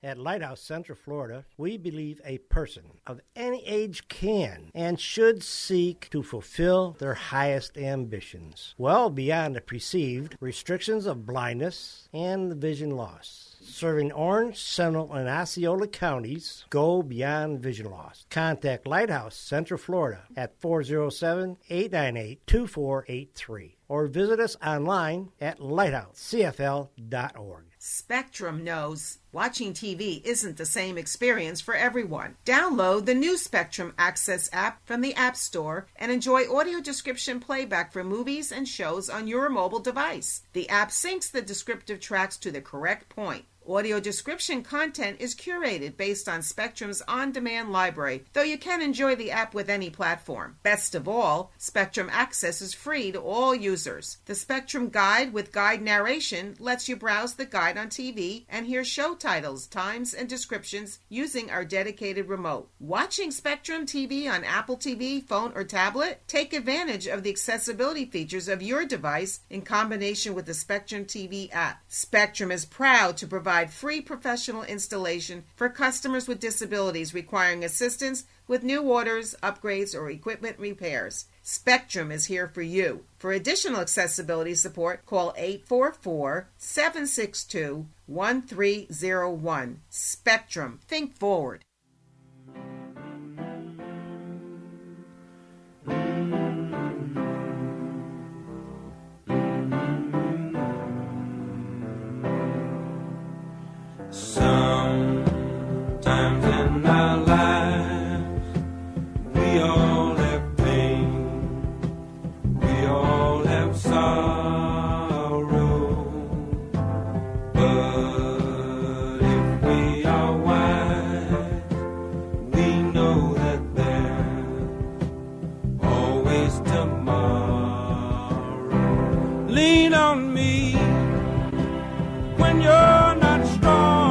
At Lighthouse Central Florida, we believe a person of any age can and should seek to fulfill their highest ambitions, well beyond the perceived restrictions of blindness and vision loss. Serving Orange, Seminole, and Osceola counties, go beyond vision loss. Contact Lighthouse Central Florida at 407-898-2483 or visit us online at lighthousecfl.org. Spectrum knows watching TV isn't the same experience for everyone. Download the new Spectrum Access app from the App Store and enjoy audio description playback for movies and shows on your mobile device. The app syncs the descriptive tracks to the correct point. Audio description content is curated based on Spectrum's on-demand library, though you can enjoy the app with any platform. Best of all, Spectrum Access is free to all users. The Spectrum Guide with guide narration lets you browse the guide on TV and hear show titles, times, and descriptions using our dedicated remote. Watching Spectrum TV on Apple TV, phone, or tablet? Take advantage of the accessibility features of your device in combination with the Spectrum TV app. Spectrum is proud to provide free professional installation for customers with disabilities requiring assistance with new orders, upgrades, or equipment repairs. Spectrum is here for you. For additional accessibility support, call 844-762-1301. Spectrum. Think forward. Sometimes in our lives, we all have pain, we all have sorrow, but if we are wise, we know that there's always tomorrow. Lean on me when you're not strong.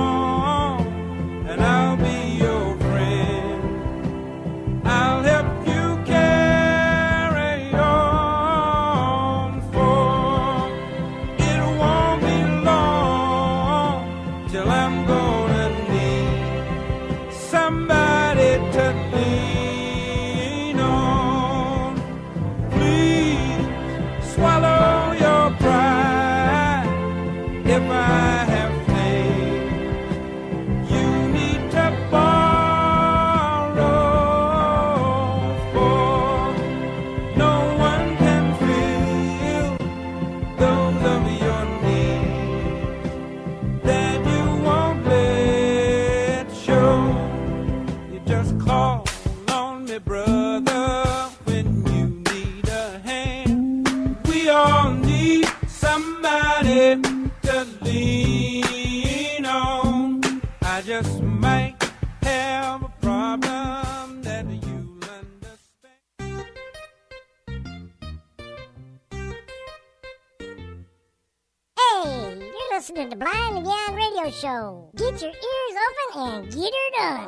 Listening to Blind and Beyond Radio Show. Get your ears open and get her done.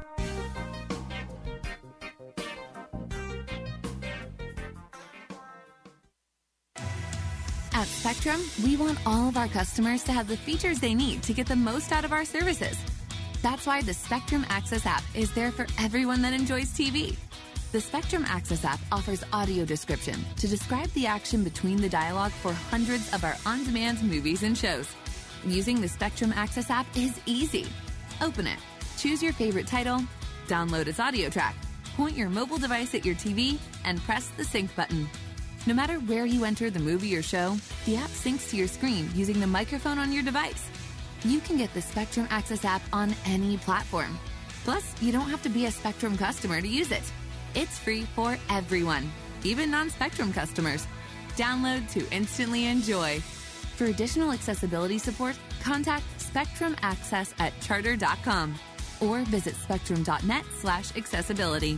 At Spectrum, we want all of our customers to have the features they need to get the most out of our services. That's why the Spectrum Access app is there for everyone that enjoys TV. The Spectrum Access app offers audio description to describe the action between the dialogue for hundreds of our on-demand movies and shows. Using the Spectrum Access app is easy. Open it, choose your favorite title, download its audio track, point your mobile device at your TV, and press the sync button. No matter where you enter the movie or show, the app syncs to your screen using the microphone on your device. You can get the Spectrum Access app on any platform. Plus, you don't have to be a Spectrum customer to use it. It's free for everyone, even non-Spectrum customers. Download to instantly enjoy. For additional accessibility support, contact Spectrum Access at charter.com or visit spectrum.net/accessibility.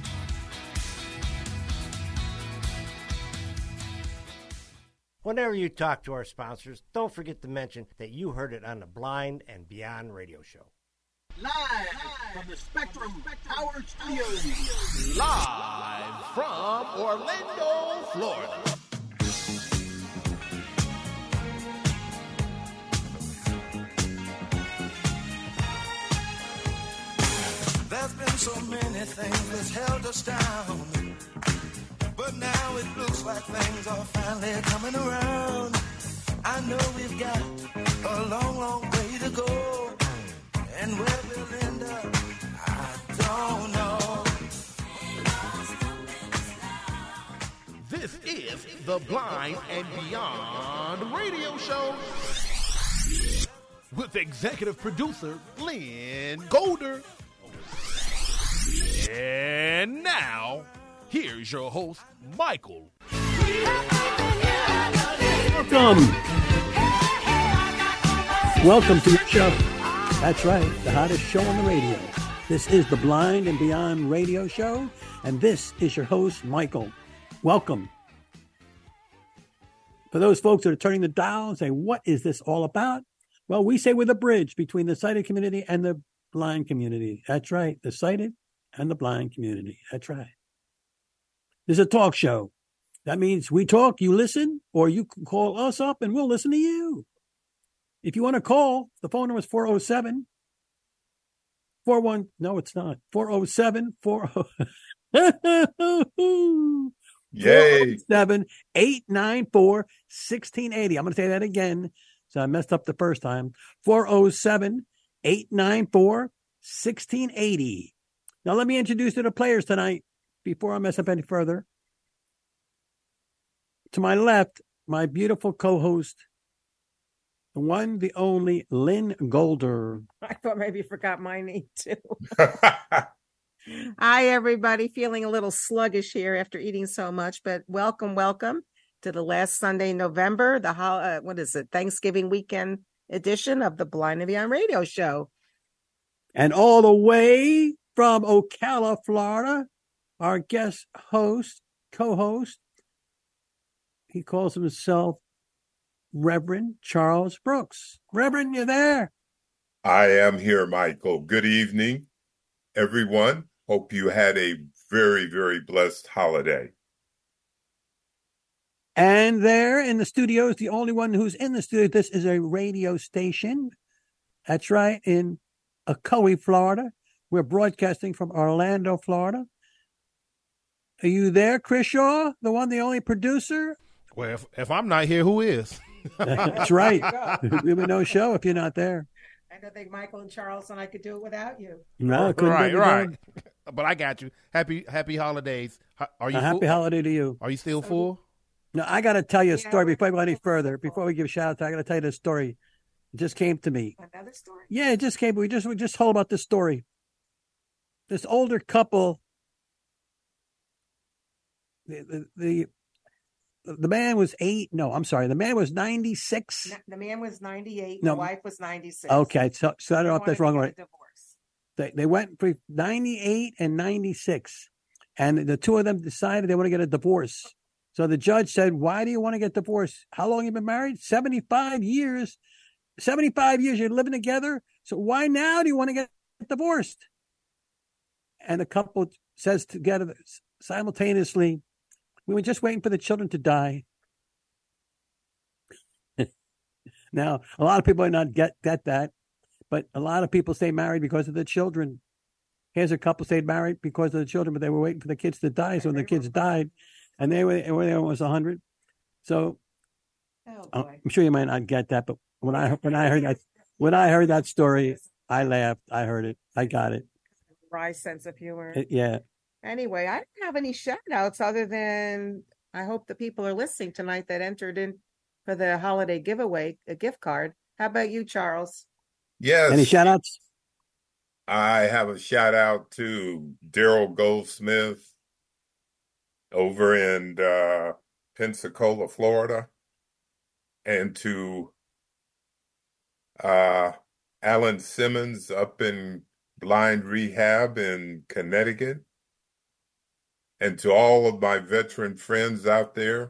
Whenever you talk to our sponsors, don't forget to mention that you heard it on the Blind and Beyond Radio Show. Live from the Spectrum Power Studios. Live from Orlando, Florida. There's been so many things that's held us down, but now it looks like things are finally coming around. I know we've got a long, long way to go, and where we'll end up, I don't know. This is the Blind and Beyond Radio Show with executive producer Lynn Golder. And now, here's your host, Michael. Welcome to the show. That's right, the hottest show on the radio. This is the Blind and Beyond Radio Show, and this is your host, Michael. Welcome. For those folks that are turning the dial and saying, what is this all about? Well, we say we're the bridge between the sighted community and the blind community. That's right, the sighted and the blind community. That's right. This is a talk show. That means we talk, you listen, or you can call us up and we'll listen to you. If you want to call, the phone number is 407 no, it's not. 407 Yay. 407-894-1680. I'm going to say that again. So I messed up the first time. 407-894-1680. Now let me introduce you to the players tonight before I mess up any further. To my left, my beautiful co-host, the one, the only, Lynn Golder. I thought maybe you forgot my name too. Hi, everybody. Feeling a little sluggish here after eating so much, but welcome to the last Sunday in November, the Thanksgiving weekend edition of the Blind and Beyond Radio Show. And all the way from Ocala, Florida, our guest host, co-host, he calls himself Reverend Charles Brooks. Reverend, you there? I am here, Michael. Good evening, everyone. Hope you had a very, very blessed holiday. And there in the studio is the only one who's in the studio. This is a radio station. That's right, in Ocoee, Florida. We're broadcasting from Orlando, Florida. Are you there, Chris Shaw, the one, the only producer? Well, if I'm not here, who is? That's right. We would no show if you're not there. I don't think Michael and Charles and I could do it without you. No, it couldn't be right. done. But I got you. Happy holidays. Are you happy full? holiday to you. Are you still full? No, I got to tell you a story before I go any further. Before we give shout-outs, I got to tell you this story. It just came to me. Another story? Yeah, it just came. We just told about this story. This older couple. The man was the man was 96. The man was 98. No. The wife was 96. Okay, so I don't know if that's wrong. Right? Divorce. They went for 98 and 96, and the two of them decided they want to get a divorce. So the judge said, "Why do you want to get divorced? How long have you been married? 75 years. 75 years you're living together. So why now do you want to get divorced?" And the couple says together simultaneously, "We were just waiting for the children to die." Now, a lot of people might not get that, but a lot of people stay married because of the children. Here's a couple stayed married because of the children, but they were waiting for the kids to die. So when the kids died, and they were almost 100. So I'm sure you might not get that, but when I heard that story, I laughed. I heard it. I got it. Wry sense of humor. Yeah. Anyway, I didn't have any shout outs other than I hope the people are listening tonight that entered in for the holiday giveaway, a gift card. How about you, Charles? Yes. Any shout outs? I have a shout out to Daryl Goldsmith over in Pensacola, Florida, and to Alan Simmons up in Blind Rehab in Connecticut, and to all of my veteran friends out there,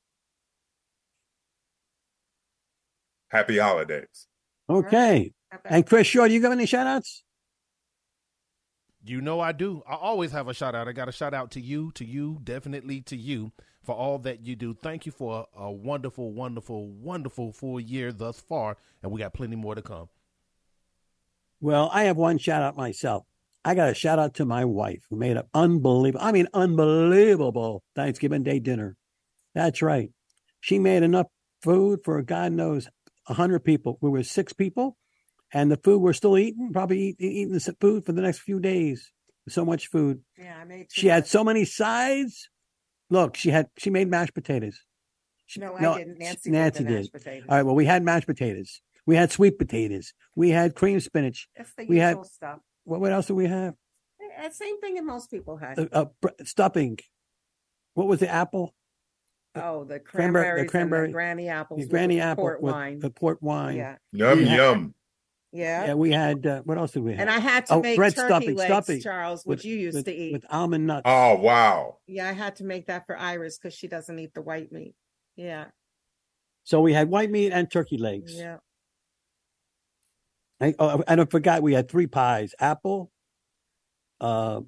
happy holidays. Okay. And Chris Shaw, do you got any shout outs? You know I do. I always have a shout out. I got a shout out to you, definitely to you for all that you do. Thank you for a wonderful, wonderful, wonderful full year thus far, and we got plenty more to come. Well, I have one shout out myself. I got a shout out to my wife who made an unbelievable Thanksgiving Day dinner. That's right. She made enough food for, God knows, 100 people. We were 6 people, and the food we're still eating, probably eating the food for the next few days. So much food. Yeah, I made. She had so many sides. Look, she made mashed potatoes. No, I didn't. Nancy did. Mashed potatoes. All right. Well, we had mashed potatoes. We had sweet potatoes. We had cream spinach. That's the we usual had stuff. What else do we have? Same thing that most people had. Stuffing. What was the apple? Oh, the cranberries the cranberry, and the granny apples. The granny apple port with wine. the port wine. Yeah. Yum. Yeah. Yeah, we had, what else did we have? And I had to make bread turkey legs, stuffing, Charles, which you used to eat. With almond nuts. Oh, wow. Yeah, I had to make that for Iris because she doesn't eat the white meat. Yeah. So we had white meat and turkey legs. Yeah. And I forgot we had 3 pies. Apple. What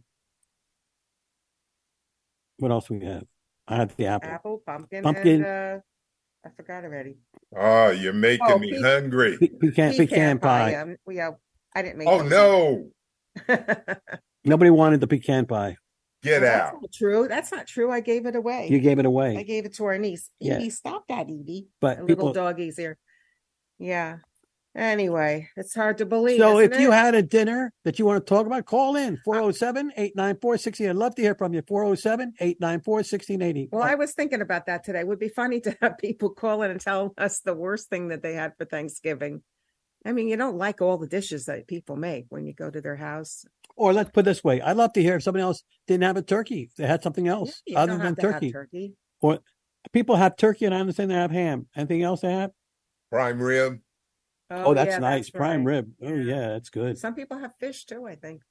else we have? I had the apple. Apple, pumpkin. And, I forgot already. Oh, you're making me hungry. Pecan pie. I didn't make. Oh no! Nobody wanted the pecan pie. Get out. That's not true. That's not true. I gave it away. You gave it away. I gave it to our niece. Yeah. Evie, stop that, Evie. But little doggies here. Yeah. Anyway, it's hard to believe. So if it? you had a dinner that you want to talk about, call in 407-894-1680. I'd love to hear from you. 407-894-1680. Well, I was thinking about that today. It would be funny to have people call in and tell us the worst thing that they had for Thanksgiving. I mean, you don't like all the dishes that people make when you go to their house. Or let's put it this way. I'd love to hear if somebody else didn't have a turkey. They had something else other than turkey. Or people have turkey, and I understand they have ham. Anything else they have? Prime rib. Oh, that's nice. That's prime rib. Oh, yeah, that's good. Some people have fish too, I think.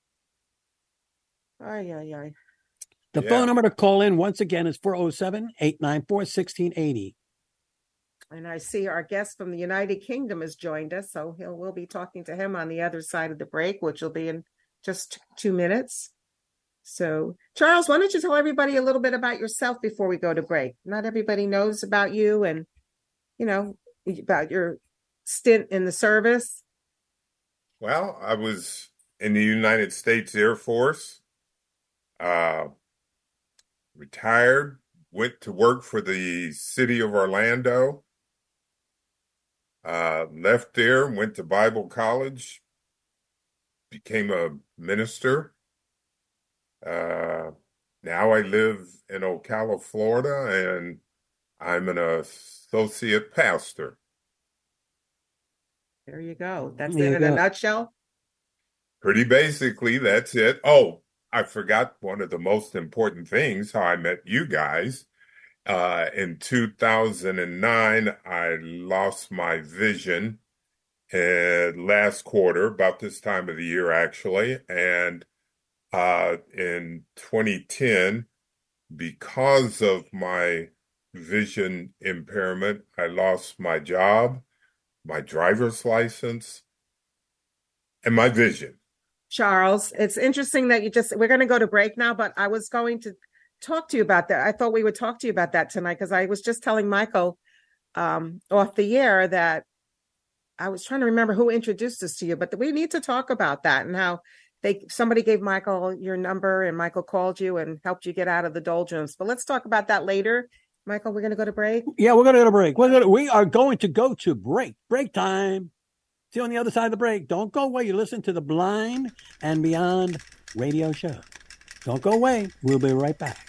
Ay. The phone number to call in once again is 407-894-1680. And I see our guest from the United Kingdom has joined us, so we'll be talking to him on the other side of the break, which will be in just 2 minutes. So, Charles, why don't you tell everybody a little bit about yourself before we go to break? Not everybody knows about you and, about your stint in the service. Well, I was in the United States Air Force, retired, went to work for the city of Orlando, left there, went to Bible college, became a minister. Now I live in Ocala, Florida, and I'm an associate pastor. There you go. That's it in a nutshell. Pretty basically, that's it. Oh, I forgot one of the most important things, how I met you guys. In 2009, I lost my vision last quarter, about this time of the year, actually. And in 2010, because of my vision impairment, I lost my job, my driver's license, and my vision. Charles, it's interesting that we're going to go to break now, but I was going to talk to you about that. I thought we would talk to you about that tonight because I was just telling Michael off the air that I was trying to remember who introduced us to you, but we need to talk about that and how somebody gave Michael your number and Michael called you and helped you get out of the doldrums. But let's talk about that later. Michael, we're going to go to break. Yeah, we're going to go to break. We are going to go to break. Break time. See you on the other side of the break. Don't go away. You listen to the Blind and Beyond radio show. Don't go away. We'll be right back.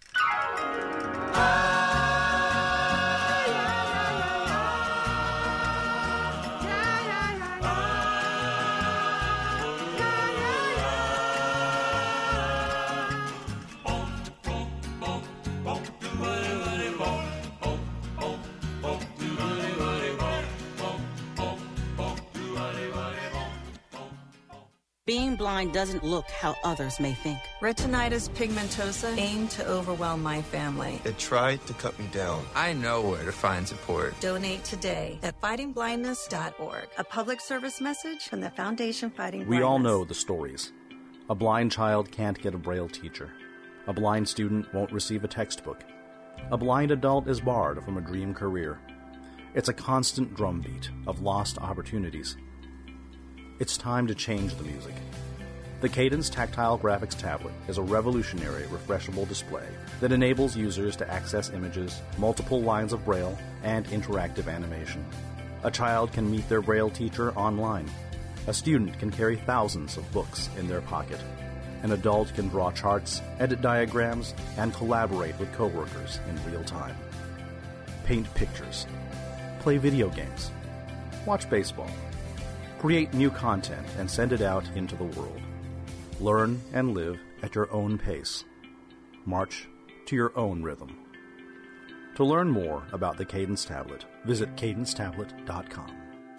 Being blind doesn't look how others may think. Retinitis pigmentosa aimed to overwhelm my family. It tried to cut me down. I know where to find support. Donate today at fightingblindness.org. A public service message from the Foundation Fighting Blindness. We all know the stories. A blind child can't get a Braille teacher. A blind student won't receive a textbook. A blind adult is barred from a dream career. It's a constant drumbeat of lost opportunities. It's time to change the music. The Cadence Tactile Graphics Tablet is a revolutionary refreshable display that enables users to access images, multiple lines of Braille, and interactive animation. A child can meet their Braille teacher online. A student can carry thousands of books in their pocket. An adult can draw charts, edit diagrams, and collaborate with coworkers in real time. Paint pictures. Play video games. Watch baseball. Create new content and send it out into the world. Learn and live at your own pace. March to your own rhythm. To learn more about the Cadence Tablet, visit cadencetablet.com.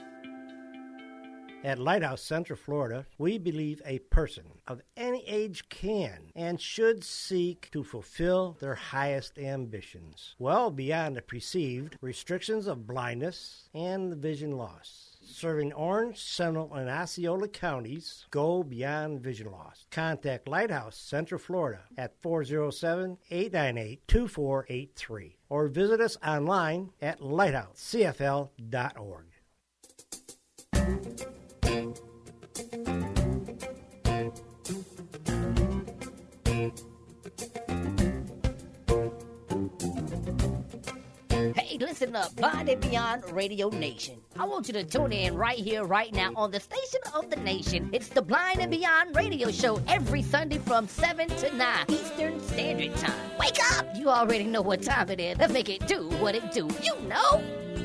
At Lighthouse Central Florida, we believe a person of any age can and should seek to fulfill their highest ambitions, well beyond the perceived restrictions of blindness and vision loss. Serving Orange, Seminole, and Osceola counties, go beyond vision loss. Contact Lighthouse Central Florida at 407-898-2483 or visit us online at lighthousecfl.org. Hey, listen up, Blind and Beyond Radio Nation. I want you to tune in right here, right now on the station of the nation. It's the Blind and Beyond Radio Show every Sunday from 7 to 9 Eastern Standard Time. Wake up! You already know what time it is. Let's make it do what it do. You know!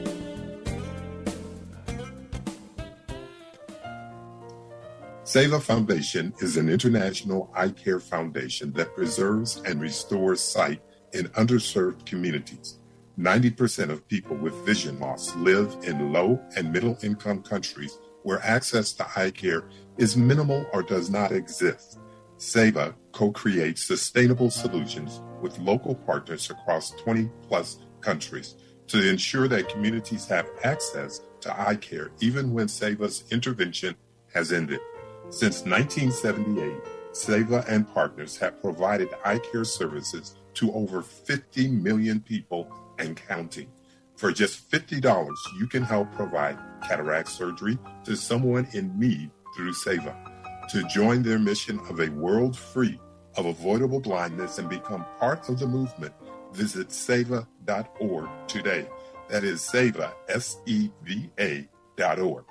SEVA Foundation is an international eye care foundation that preserves and restores sight in underserved communities. 90% of people with vision loss live in low and middle income countries where access to eye care is minimal or does not exist. SEVA co-creates sustainable solutions with local partners across 20 plus countries to ensure that communities have access to eye care even when SEVA's intervention has ended. Since 1978, SEVA and partners have provided eye care services to over 50 million people and counting. For just $50, you can help provide cataract surgery to someone in need through SEVA. To join their mission of a world free of avoidable blindness and become part of the movement, visit seva.org today. That is SEVA, SEVA.org.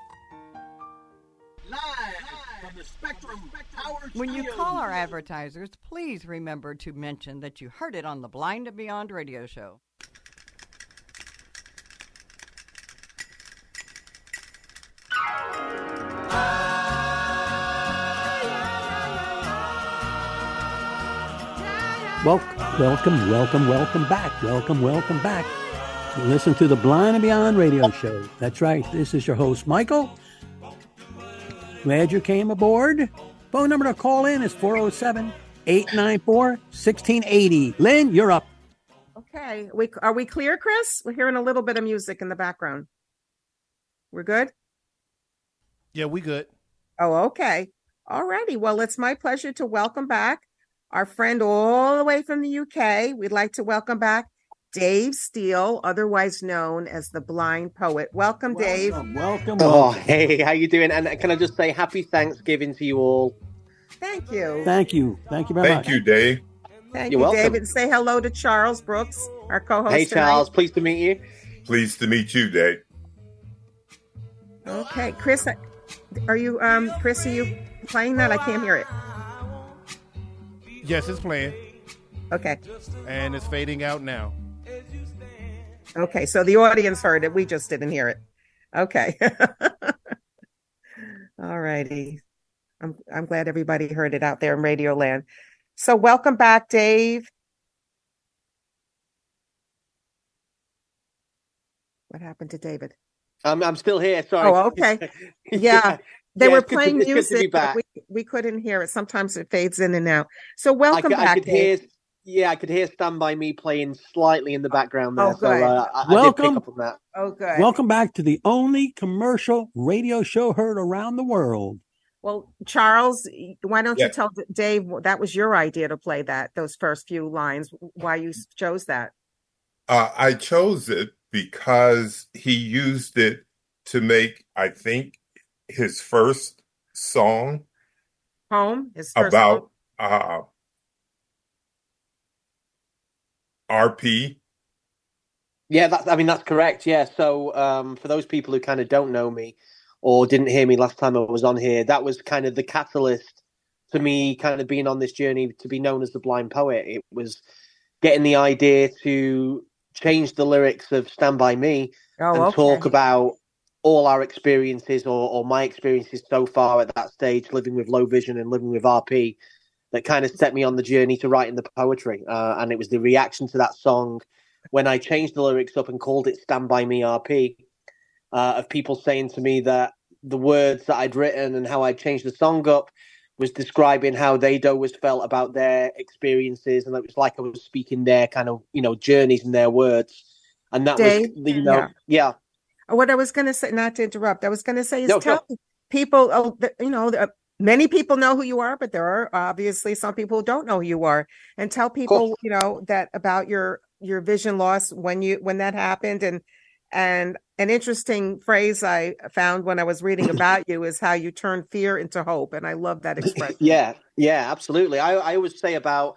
When you call our advertisers, please remember to mention that you heard it on the Blind and Beyond radio show. Welcome back. You listen to the Blind and Beyond radio show. That's right. This is your host, Michael. Glad you came aboard. Phone number to call in is 407-894-1680. Lynn, you're up. Okay. Are we clear, Chris? We're hearing a little bit of music in the background. We're good? Yeah, we good. Oh, okay. All righty. Well, it's my pleasure to welcome back our friend all the way from the UK. We'd like to welcome back Dave Steele, otherwise known as the Blind Poet. Welcome, Dave. Welcome. Oh, hey, how you doing? And can I just say happy Thanksgiving to you all? Thank you. Thank you very much. Thank you, Dave. Thank You're you, welcome. David. Say hello to Charles Brooks, our co-host Hey, tonight. Charles. Pleased to meet you. Pleased to meet you, Dave. Okay, Chris, are you playing that? I can't hear it. Yes, it's playing. Okay. And it's fading out now. Okay, so the audience heard it. We just didn't hear it. Okay. All righty. I'm glad everybody heard it out there in Radio Land. So welcome back, Dave. What happened to David? I'm still here. Sorry. Oh, okay. Yeah. They were playing it's good to be music, back. but we couldn't hear it. Sometimes it fades in and out. So welcome back, I could Dave. I could hear Stand By Me playing slightly in the background there. Oh, good. So I did pick up on that. Oh, good. Welcome back to the only commercial radio show heard around the world. Well, Charles, why don't you Yes. tell Dave that was your idea to play those first few lines, why you chose that? I chose it because he used it to make, I think, his first song. Home? His first about home? RP. Yeah, that's correct. Yeah. So for those people who kind of don't know me or didn't hear me last time I was on here, that was kind of the catalyst for me kind of being on this journey to be known as the Blind Poet. It was getting the idea to change the lyrics of Stand By Me talk about all our experiences or my experiences so far at that stage, living with low vision and living with RP, that kind of set me on the journey to writing the poetry. And it was the reaction to that song when I changed the lyrics up and called it Stand By Me RP, of people saying to me that the words that I'd written and how I'd changed the song up was describing how they'd always felt about their experiences. And it was like I was speaking their kind of, journeys in their words. And that Dave, was, yeah. What I was going to say, not to interrupt, I was going to say is tell people, many people know who you are, but there are obviously some people who don't know who you are. And tell people, that about your vision loss when that happened. And an interesting phrase I found when I was reading about you is how you turn fear into hope. And I love that expression. Yeah, absolutely. I always say about,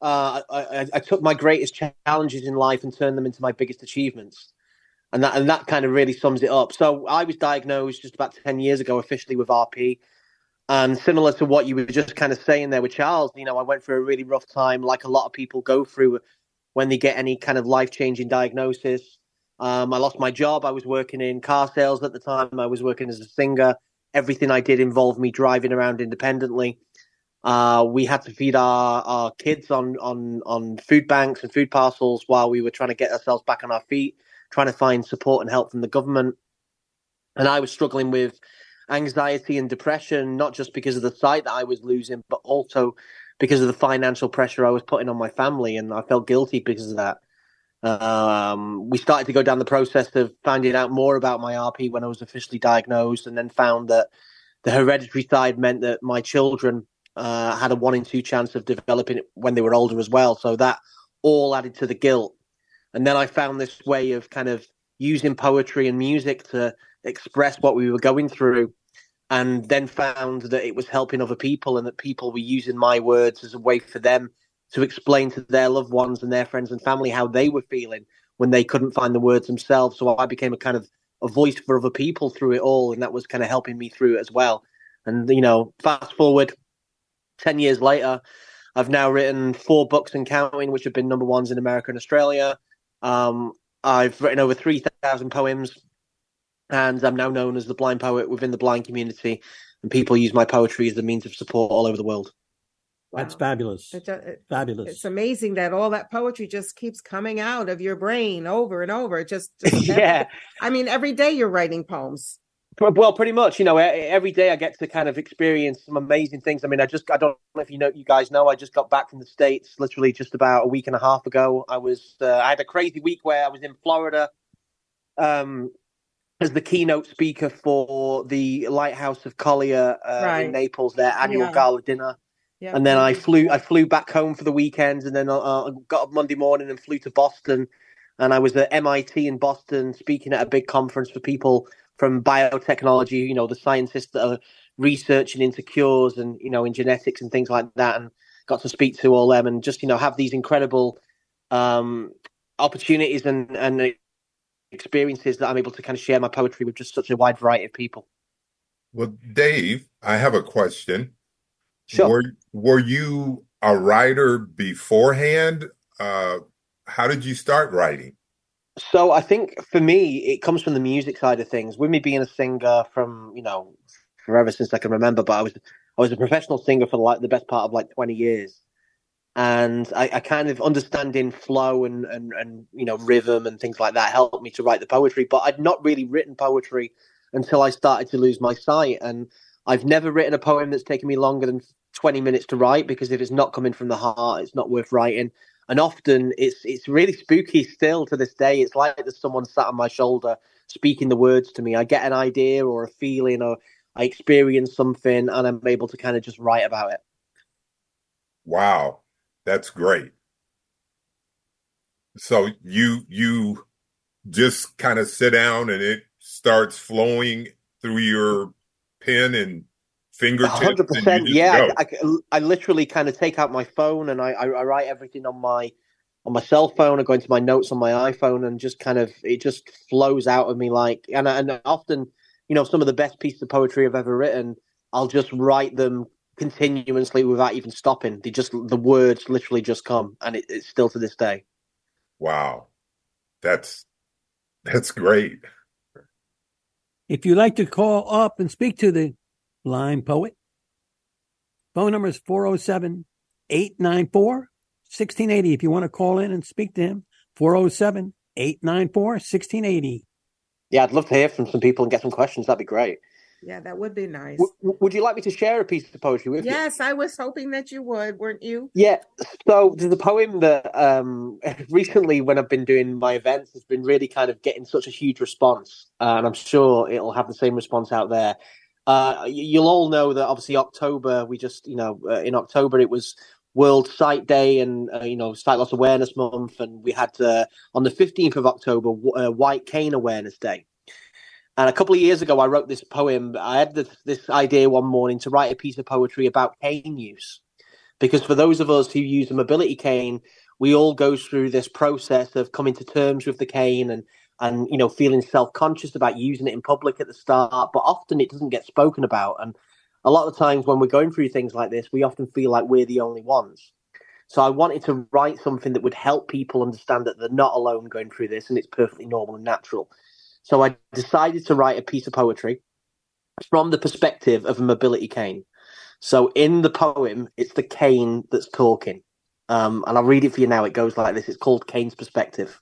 I took my greatest challenges in life and turned them into my biggest achievements. And that kind of really sums it up. So I was diagnosed just about 10 years ago officially with RP. And similar to what you were just kind of saying there with Charles, I went through a really rough time like a lot of people go through when they get any kind of life-changing diagnosis. I lost my job. I was working in car sales at the time. I was working as a singer. Everything I did involved me driving around independently. We had to feed our kids on food banks and food parcels while we were trying to get ourselves back on our feet, trying to find support and help from the government. And I was struggling with anxiety and depression, not just because of the sight that I was losing, but also because of the financial pressure I was putting on my family. And I felt guilty because of that. We started to go down the process of finding out more about my RP when I was officially diagnosed, and then found that the hereditary side meant that my children had a 1 in 2 chance of developing it when they were older as well. So that all added to the guilt. And then I found this way of kind of using poetry and music to express what we were going through, and then found that it was helping other people and that people were using my words as a way for them to explain to their loved ones and their friends and family how they were feeling when they couldn't find the words themselves. So I became a kind of a voice for other people through it all, and that was kind of helping me through it as well. And, fast forward 10 years later, I've now written 4 books and counting, which have been number ones in America and Australia. I've written over 3,000 poems, and I'm now known as the Blind Poet within the blind community, and people use my poetry as a means of support all over the world. That's fabulous. Fabulous. It's amazing that all that poetry just keeps coming out of your brain over and over. It just yeah. I mean, every day you're writing poems. Well, pretty much, every day I get to kind of experience some amazing things. I mean, I don't know if you guys know, I just got back from the States literally just about a week and a half ago. I had a crazy week where I was in Florida as the keynote speaker for the Lighthouse of Collier in Naples, their annual gala dinner. Yeah. And then I flew back home for the weekend, and then got up Monday morning and flew to Boston. And I was at MIT in Boston speaking at a big conference for people from biotechnology, the scientists that are researching into cures and, in genetics and things like that, and got to speak to all them and just, have these incredible opportunities and experiences that I'm able to kind of share my poetry with just such a wide variety of people. Well, Dave, I have a question. Sure. Were you a writer beforehand? How did you start writing? So I think for me, it comes from the music side of things. With me being a singer from, forever since I can remember, but I was a professional singer for the best part of 20 years. And I kind of understanding flow and rhythm and things like that helped me to write the poetry. But I'd not really written poetry until I started to lose my sight. And I've never written a poem that's taken me longer than 20 minutes to write, because if it's not coming from the heart, it's not worth writing. And often it's really spooky still to this day. It's like there's someone sat on my shoulder speaking the words to me. I get an idea or a feeling, or I experience something, and I'm able to kind of just write about it. Wow, that's great. So you just kind of sit down and it starts flowing through your pen and fingertips, 100%. and you just go. I literally kind of take out my phone and I write everything on my cell phone. I go into my notes on my iPhone and just kind of it just flows out of me like. And often, some of the best pieces of poetry I've ever written, I'll just write them continuously without even stopping. The words literally just come, and it's still to this day. Wow, that's great. If you'd like to call up and speak to the blind poet, phone number is 407-894-1680. If you want to call in and speak to him, 407-894-1680. Yeah, I'd love to hear from some people and get some questions. That'd be great. Yeah, that would be nice. Would you like me to share a piece of poetry with you? Yes, I was hoping that you would, weren't you? Yeah. So there's a poem that recently when I've been doing my events has been really kind of getting such a huge response. And I'm sure it'll have the same response out there. You'll all know that obviously October, we just, in October it was World Sight Day and, Sight Loss Awareness Month. And we had on the 15th of October, White Cane Awareness Day. And a couple of years ago, I wrote this poem. I had this idea one morning to write a piece of poetry about cane use. Because for those of us who use a mobility cane, we all go through this process of coming to terms with the cane and feeling self-conscious about using it in public at the start. But often it doesn't get spoken about. And a lot of the times when we're going through things like this, we often feel like we're the only ones. So I wanted to write something that would help people understand that they're not alone going through this and it's perfectly normal and natural. So I decided to write a piece of poetry from the perspective of a mobility cane. So in the poem, it's the cane that's talking. And I'll read it for you now. It goes like this. It's called Cane's Perspective.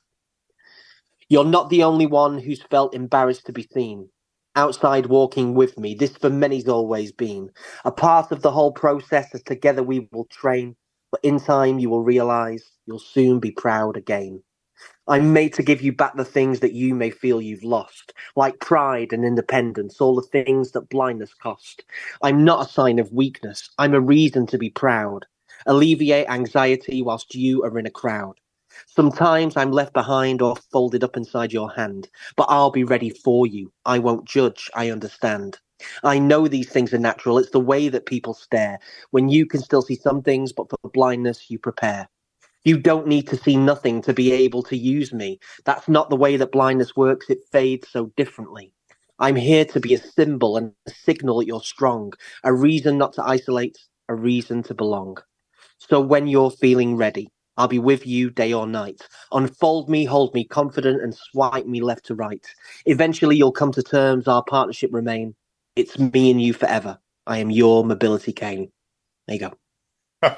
You're not the only one who's felt embarrassed to be seen. Outside walking with me, this for many's always been. A part of the whole process as together we will train. But in time you will realize you'll soon be proud again. I'm made to give you back the things that you may feel you've lost, like pride and independence, all the things that blindness cost. I'm not a sign of weakness. I'm a reason to be proud. Alleviate anxiety whilst you are in a crowd. Sometimes I'm left behind or folded up inside your hand, but I'll be ready for you. I won't judge. I understand. I know these things are natural. It's the way that people stare. When you can still see some things, but for blindness, you prepare. You don't need to see nothing to be able to use me. That's not the way that blindness works. It fades so differently. I'm here to be a symbol and a signal that you're strong, a reason not to isolate, a reason to belong. So when you're feeling ready, I'll be with you day or night. Unfold me, hold me confident, and swipe me left to right. Eventually you'll come to terms, our partnership remain. It's me and you forever. I am your mobility cane. There you go.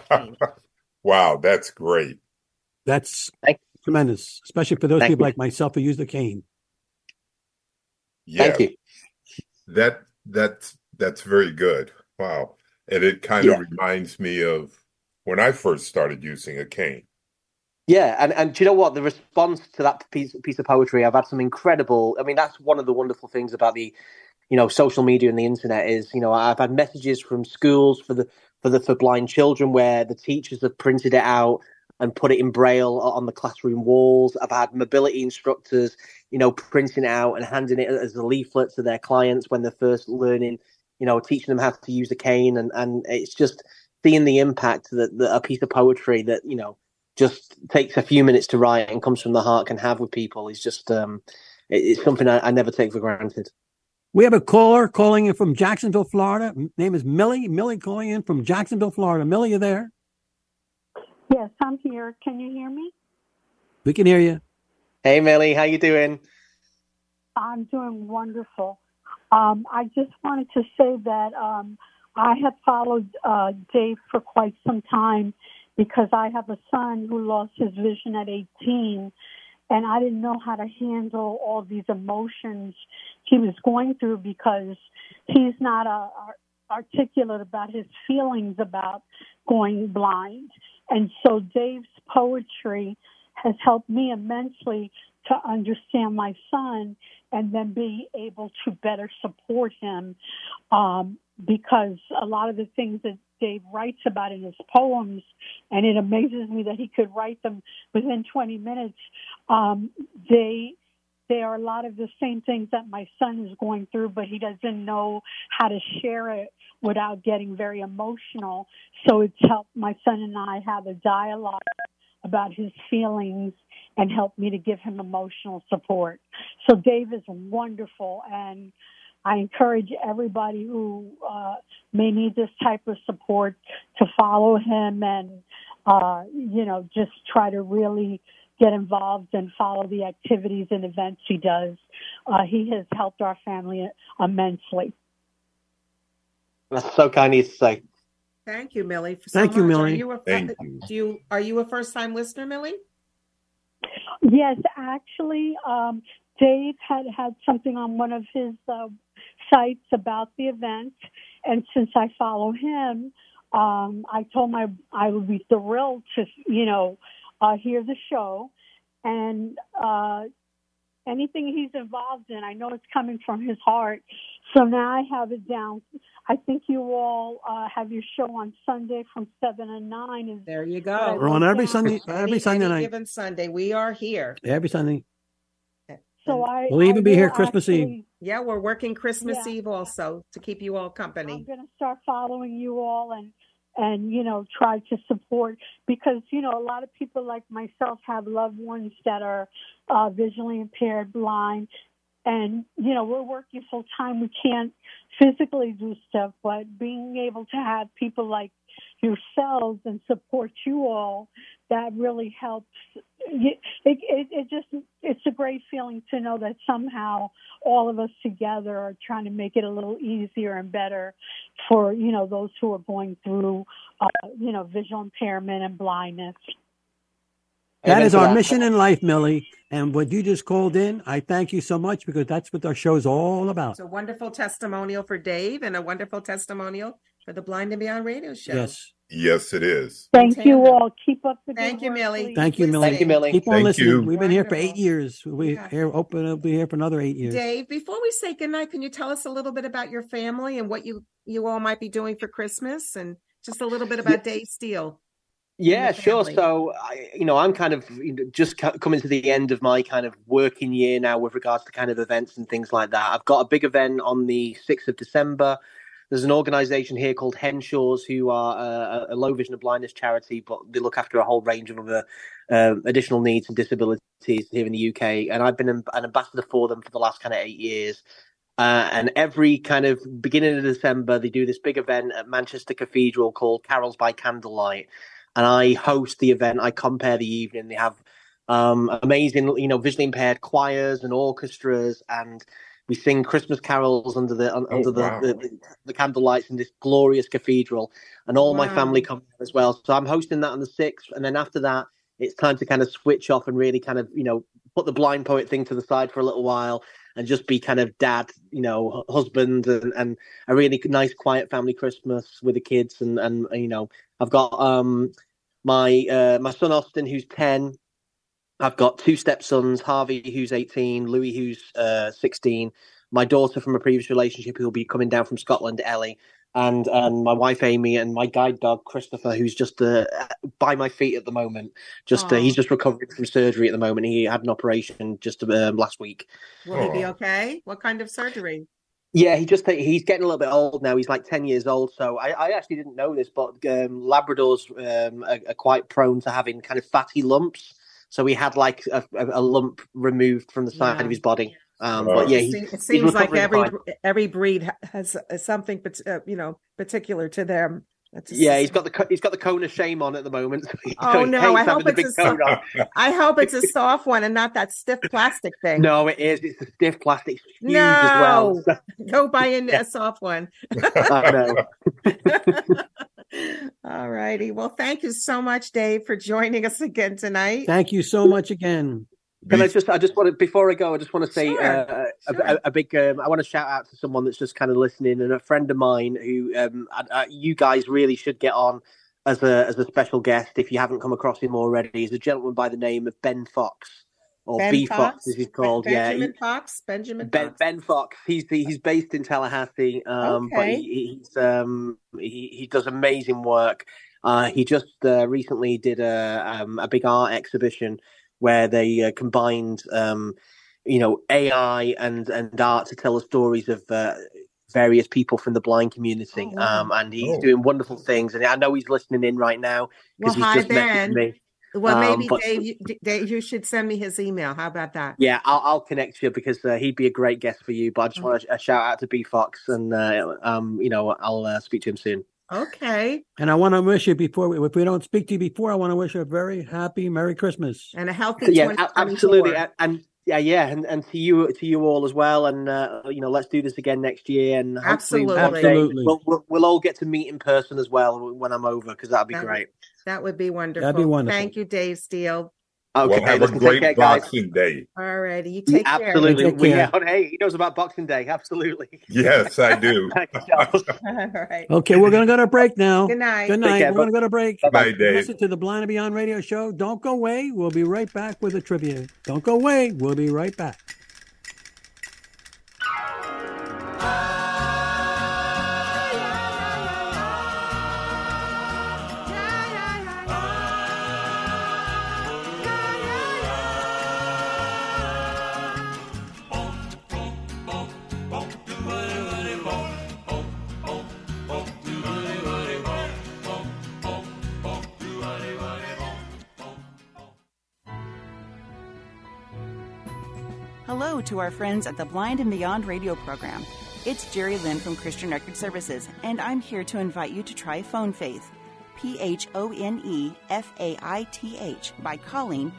Wow, that's great. That's tremendous, especially for those people like myself who use the cane. Yeah, thank you. That's very good. Wow, and it kind of reminds me of when I first started using a cane. Yeah, and do you know what? The response to that piece of poetry, I've had some incredible. I mean, that's one of the wonderful things about the, social media and the internet is, I've had messages from schools for blind children where the teachers have printed it out and put it in Braille on the classroom walls. I've had mobility instructors, printing it out and handing it as a leaflet to their clients when they're first learning, teaching them how to use a cane. And it's just seeing the impact that a piece of poetry that, just takes a few minutes to write and comes from the heart can have with people is just, it's something I never take for granted. We have a caller calling in from Jacksonville, Florida. Name is Millie. Millie calling in from Jacksonville, Florida. Millie, you there? Yes, I'm here. Can you hear me? We can hear you. Hey, Millie. How you doing? I'm doing wonderful. I just wanted to say that I have followed Dave for quite some time because I have a son who lost his vision at 18. And I didn't know how to handle all these emotions he was going through because he's not articulate about his feelings about going blind. And so Dave's poetry has helped me immensely to understand my son and then be able to better support him because a lot of the things that Dave writes about in his poems, and it amazes me that he could write them within 20 minutes, they are a lot of the same things that my son is going through, but he doesn't know how to share it without getting very emotional. So it's helped my son and I have a dialogue about his feelings and helped me to give him emotional support. So Dave is wonderful, and I encourage everybody who may need this type of support to follow him and, just try to really get involved and follow the activities and events he does. He has helped our family immensely. That's so kind of you to say. Thank you, Millie. Thank you, Millie. Are you a first-time listener, Millie? Yes, actually, Dave had something on one of his sites about the event, and since I follow him, I told him I would be thrilled to, hear the show, and anything he's involved in, I know it's coming from his heart. So now I have it down. I think you all have your show on Sunday from 7 to 9. There you go. We're on every Sunday. Every Sunday night. Given Sunday, we are here. Every Sunday. So we'll even be here Christmas Eve. Yeah, we're working Christmas Eve also to keep you all company. I'm going to start following you all and try to support, because, a lot of people like myself have loved ones that are visually impaired, blind, and, we're working full time. We can't physically do stuff, but being able to have people like yourselves and support you all, that really helps. It's a great feeling to know that somehow all of us together are trying to make it a little easier and better for, those who are going through, visual impairment and blindness. That is our mission in life, Millie. And what you just called in, I thank you so much, because that's what our show is all about. It's a wonderful testimonial for Dave and a wonderful testimonial for the Blind and Beyond radio show. Yes. Yes, it is. Thank you all. Keep up the good Thank you, work, Millie. please. Thank you, Millie. Thank you, Millie. Keep on Thank listening. you. We've been here for 8 years. We'll be here for another 8 years. Dave, before we say goodnight, can you tell us a little bit about your family and what you all might be doing for Christmas, and just a little bit about Dave Steele? Yeah, sure. So, I'm kind of just coming to the end of my kind of working year now with regards to kind of events and things like that. I've got a big event on the 6th of December. There's an organisation here called Henshaws, who are a low vision and blindness charity, but they look after a whole range of other additional needs and disabilities here in the UK. And I've been an ambassador for them for the last kind of 8 years. And every kind of beginning of December, they do this big event at Manchester Cathedral called Carols by Candlelight. And I host the event. I compare the evening. They have amazing, visually impaired choirs and orchestras, and we sing Christmas carols under the candlelights in this glorious cathedral. And all my family come there as well. So I'm hosting that on the 6th, and then after that, it's time to kind of switch off and really kind of put the blind poet thing to the side for a little while and just be kind of dad, husband, and a really nice quiet family Christmas with the kids. And I've got my son Austin, who's 10. I've got 2 stepsons, Harvey, who's 18, Louis, who's 16, my daughter from a previous relationship who will be coming down from Scotland, Ellie, and my wife Amy, and my guide dog Christopher, who's just by my feet at the moment. He's just recovering from surgery at the moment. He had an operation just last week. Will he be okay? What kind of surgery? Yeah, he's getting a little bit old now. He's like 10 years old. So I actually didn't know this, but Labradors are quite prone to having kind of fatty lumps. So he had like a lump removed from the side of his body. But yeah, it seems like every breed has something, particular to them. He's got the cone of shame on at the moment. Oh no! I hope it's a soft one and not that stiff plastic thing. No, it is. It's a stiff plastic. It's huge as well. Go buy a soft one. I know. All righty. Well, thank you so much, Dave, for joining us again tonight. Thank you so much again. Can I just want to, before I go, I just want to say Sure. a big, I want to shout out to someone that's just kind of listening, and a friend of mine who you guys really should get on as a special guest if you haven't come across him already. He's a gentleman by the name of Ben Fox, or B Fox as he's called. Benjamin Fox. Ben Fox. He's based in Tallahassee, but he does amazing work. He just recently did a big art exhibition where they combined, AI and art to tell the stories of various people from the blind community. Oh, wow. And he's doing wonderful things. And I know he's listening in right now because Well, he's hi, just messaged Ben. me. Well, maybe But Dave, you should send me his email. How about that? yeah, I'll connect you because he'd be a great guest for you. But I just want a shout out to B Fox, and I'll speak to him soon. Okay. And I want to wish you if we don't speak to you before, I want to wish you a very happy Merry Christmas and a healthy. Yeah, absolutely, and to you all as well. And let's do this again next year. And hopefully we'll all get to meet in person as well when I'm over, because that'd be great. That would be wonderful. That'd be wonderful. Thank you, Dave Steele. Okay, well, have a great Boxing Day. All righty, you take care. Absolutely. Hey, he knows about Boxing Day. Absolutely. Yes, I do. All right. Okay, we're going to go to break now. Good night. Good night. We're going to go to break. Bye, Dave. Listen to the Blind and Beyond radio show. Don't go away. We'll be right back with a trivia. Don't go away. We'll be right back. Hello to our friends at the Blind and Beyond radio program. It's Jerry Lynn from Christian Record Services, and I'm here to invite you to try Phone Faith, PhoneFaith, by calling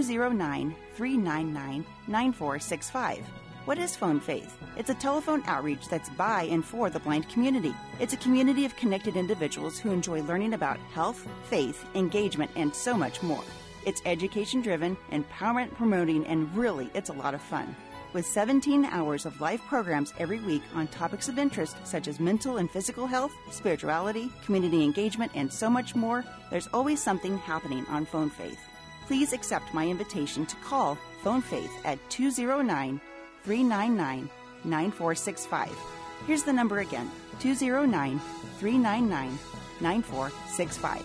209-399-9465. What is Phone Faith? It's a telephone outreach that's by and for the blind community. It's a community of connected individuals who enjoy learning about health, faith, engagement, and so much more. It's education-driven, empowerment promoting, and really, it's a lot of fun. With 17 hours of live programs every week on topics of interest such as mental and physical health, spirituality, community engagement, and so much more, there's always something happening on Phone Faith. Please accept my invitation to call Phone Faith at 209-399-9465. Here's the number again, 209-399-9465.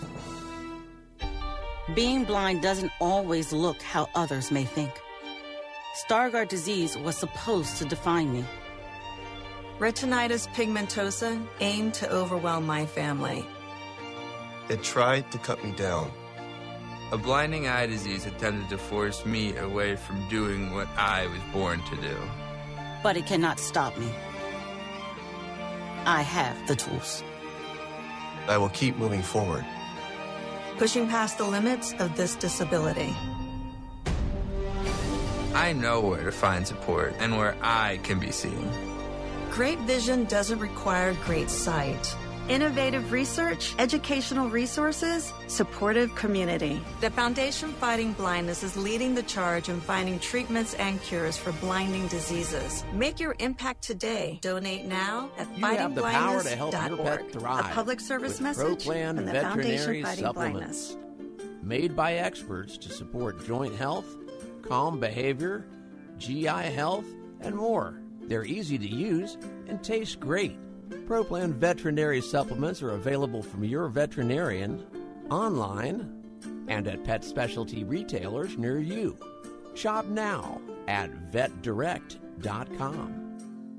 Being blind doesn't always look how others may think. Stargardt disease was supposed to define me. Retinitis pigmentosa aimed to overwhelm my family. It tried to cut me down. A blinding eye disease attempted to force me away from doing what I was born to do. But it cannot stop me. I have the tools. I will keep moving forward. Pushing past the limits of this disability. I know where to find support and where I can be seen. Great vision doesn't require great sight. Innovative research, educational resources, supportive community. The Foundation Fighting Blindness is leading the charge in finding treatments and cures for blinding diseases. Make your impact today. Donate now at You have the power to help your pet fightingblindness.org. thrive. A public service with message ProPlan from the veterinary Foundation Fighting supplements. Blindness. Made by experts to support joint health, calm behavior, GI health, and more. They're easy to use and taste great. ProPlan veterinary supplements are available from your veterinarian, online, and at pet specialty retailers near you. Shop now at vetdirect.com.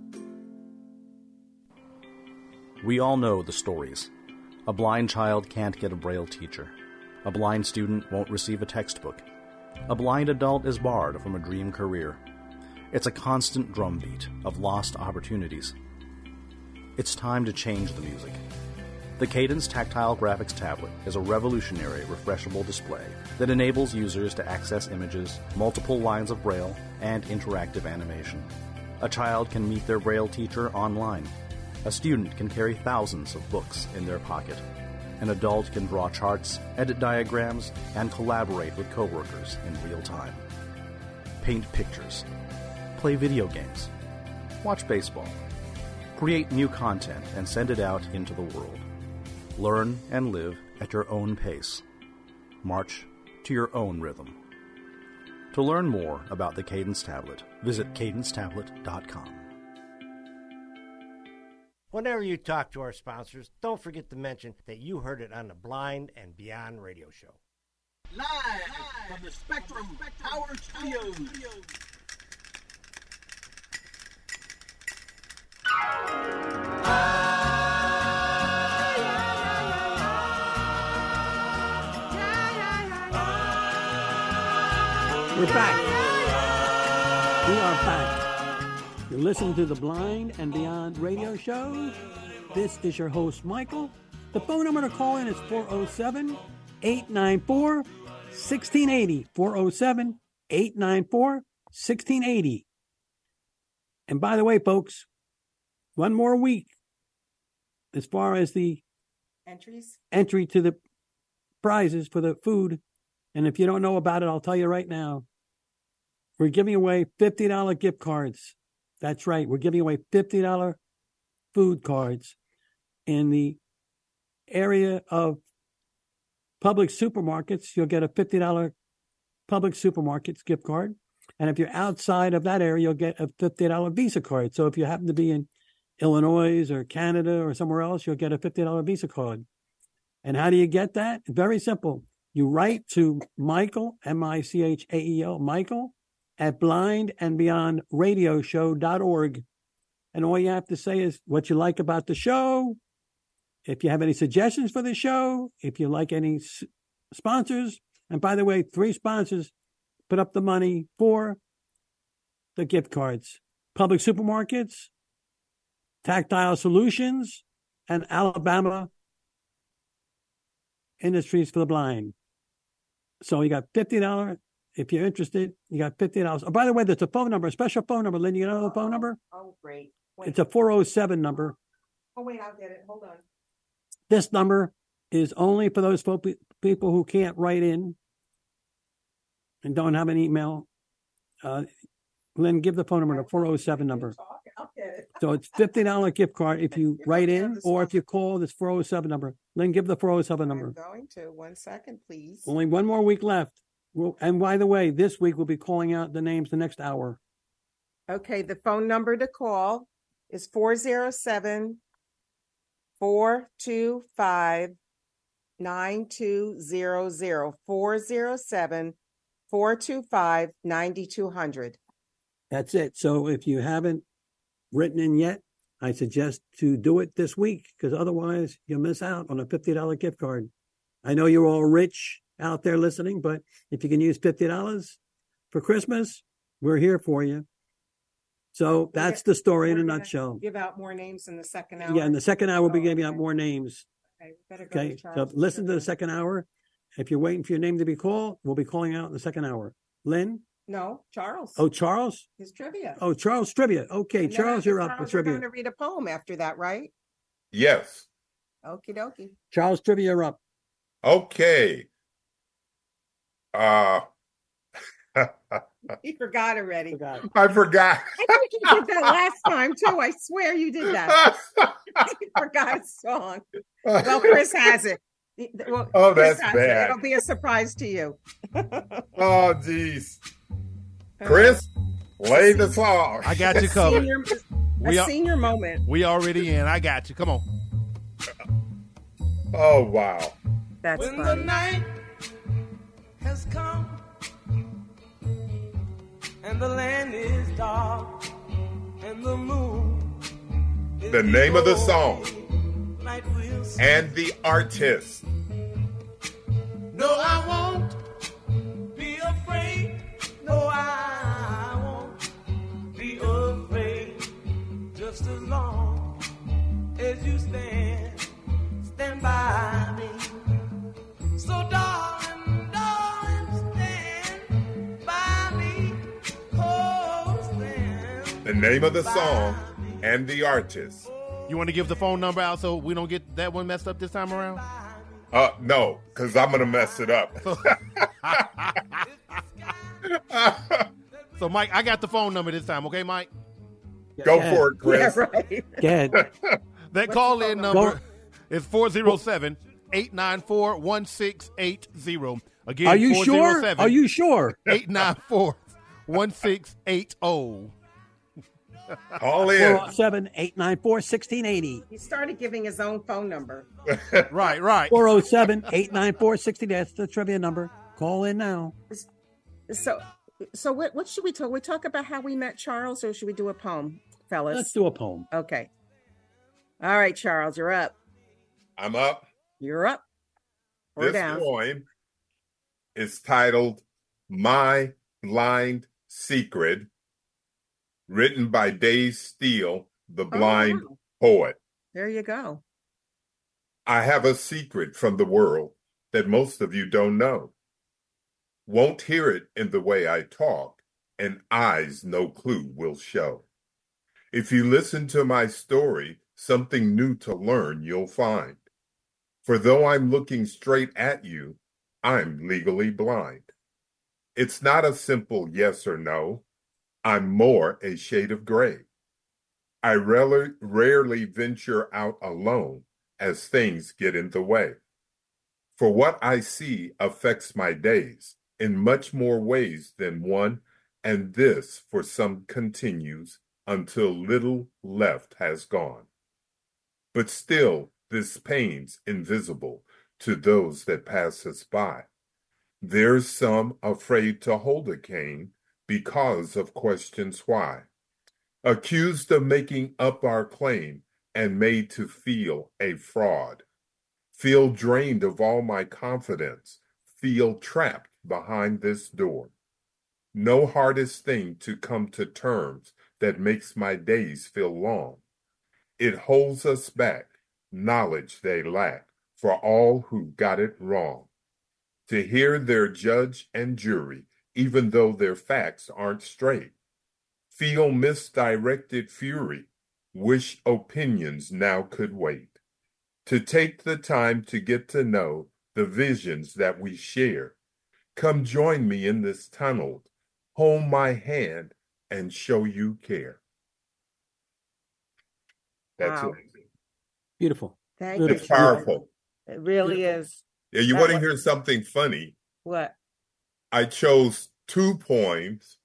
We all know the stories. A blind child can't get a Braille teacher. A blind student won't receive a textbook. A blind adult is barred from a dream career. It's a constant drumbeat of lost opportunities. It's time to change the music. The Cadence Tactile Graphics Tablet is a revolutionary refreshable display that enables users to access images, multiple lines of Braille, and interactive animation. A child can meet their Braille teacher online. A student can carry thousands of books in their pocket. An adult can draw charts, edit diagrams, and collaborate with coworkers in real time. Paint pictures. Play video games. Watch baseball. Create new content and send it out into the world. Learn and live at your own pace. March to your own rhythm. To learn more about the Cadence Tablet, visit cadencetablet.com. Whenever you talk to our sponsors, don't forget to mention that you heard it on the Blind and Beyond radio show. Live from the Spectrum Power Studios. We're back. We are back. You're listening to the Blind and Beyond radio show. This is your host, Michael. The phone number to call in is 407-894-1680. 407-894-1680. And by the way, folks, one more week as far as the entry to the prizes for the food. And if you don't know about it, I'll tell you right now. We're giving away $50 gift cards. That's right. We're giving away $50 food cards in the area of public supermarkets. You'll get a $50 public supermarkets gift card. And if you're outside of that area, you'll get a $50 Visa card. So if you happen to be in Illinois or Canada or somewhere else, you'll get a $50 Visa card. And how do you get that? Very simple. You write to Michael, M-I-C-H-A-E-L, Michael, at blindandbeyondradioshow.org. And all you have to say is what you like about the show, if you have any suggestions for the show, if you like any sponsors. And by the way, 3 sponsors put up the money for the gift cards. Public Supermarkets, Tactile Solutions, and Alabama Industries for the Blind. So you got $50. If you're interested, you got $50. Oh, by the way, there's a phone number, a special phone number. Lynn, you know the phone number? Oh, great. Wait. It's a 407 number. Oh, wait, I'll get it. Hold on. This number is only for those people who can't write in and don't have an email. Lynn, give the phone number, the 407 number. I'll get it. So it's $50 gift card if you write in or if you call this 407 number. Lynn, give the 407 number. I'm going to. 1 second, please. Only one more week left. And by the way, this week we'll be calling out the names the next hour. Okay, the phone number to call is 407-425-9200. 407-425-9200. That's it. So if you haven't written in yet, I suggest to do it this week because otherwise you'll miss out on a $50 gift card. I know you're all rich out there listening, but if you can use $50 for Christmas, we're here for you. So that's the story in a nutshell. Give out more names in the second hour. Yeah, in the second hour, we'll be giving out more names. Okay, better go Okay, to Charles. so listen to the second hour. If you're waiting for your name to be called, we'll be calling out in the second hour. Lynn? No, Charles. Oh, Charles? His trivia. Oh, Charles trivia. Okay, And then Charles, after you're up Charles, with we're trivia. going to read a poem after that, right? Yes. Okie dokie. Charles trivia, you're up. Okay. He forgot already. I forgot. I think you did that last time too. I swear you did that. He forgot a song. Well, Chris has it. Well, Oh, Chris that's has bad. It. It'll be a surprise to you. Oh, geez. Chris, lay the song. I got you covered. A senior moment. We already in. I got you. Come on. Oh, wow. That's when funny. the night has come and the land is dark and the moon is The name of the song night will see. and the artist. No, I won't be afraid. No, I won't be afraid. Just as long as you stand by me. So darling, stand by me. Oh, stand. The name of the song and the artist. You want to give the phone number out so we don't get that one messed up this time around? No, because I'm going to mess it up. So, Mike, I got the phone number this time. Okay, Mike? Go for it, Chris. Yeah, right. Go ahead. That call-in number is 407-894-1680. Again, Are you sure? Are you sure? 894-1680. Call in. 407-894-1680. He started giving his own phone number. Right. 407-894-1680. That's the trivia number. Call in now. So what should we talk? We talk about how we met Charles, or should we do a poem? fellas? Let's do a poem. Okay. All right, Charles, you're up. I'm up. You're up. Or This down. poem is titled My Blind Secret, written by Dave Steele, the blind poet. There you go. I have a secret from the world that most of you don't know. Won't hear it in the way I talk, and eyes no clue will show. If you listen to my story, something new to learn you'll find. For though I'm looking straight at you, I'm legally blind. It's not a simple yes or no. I'm more a shade of gray. I rarely venture out alone as things get in the way. For what I see affects my days in much more ways than one, and this for some continues until little left has gone. But still, this pain's invisible to those that pass us by. There's some afraid to hold a cane because of questions why. Accused of making up our claim and made to feel a fraud. Feel drained of all my confidence. Feel trapped behind this door. No hardest thing to come to terms that makes my days feel long. It holds us back, knowledge they lack for all who got it wrong. To hear their judge and jury, even though their facts aren't straight. Feel misdirected fury, wish opinions now could wait. To take the time to get to know the visions that we share. Come join me in this tunnel, hold my hand and show you care. That's Wow. it. Beautiful. Thank you. It's powerful. It really is. Yeah, you That want to was- hear something funny? What? I chose 2 poems.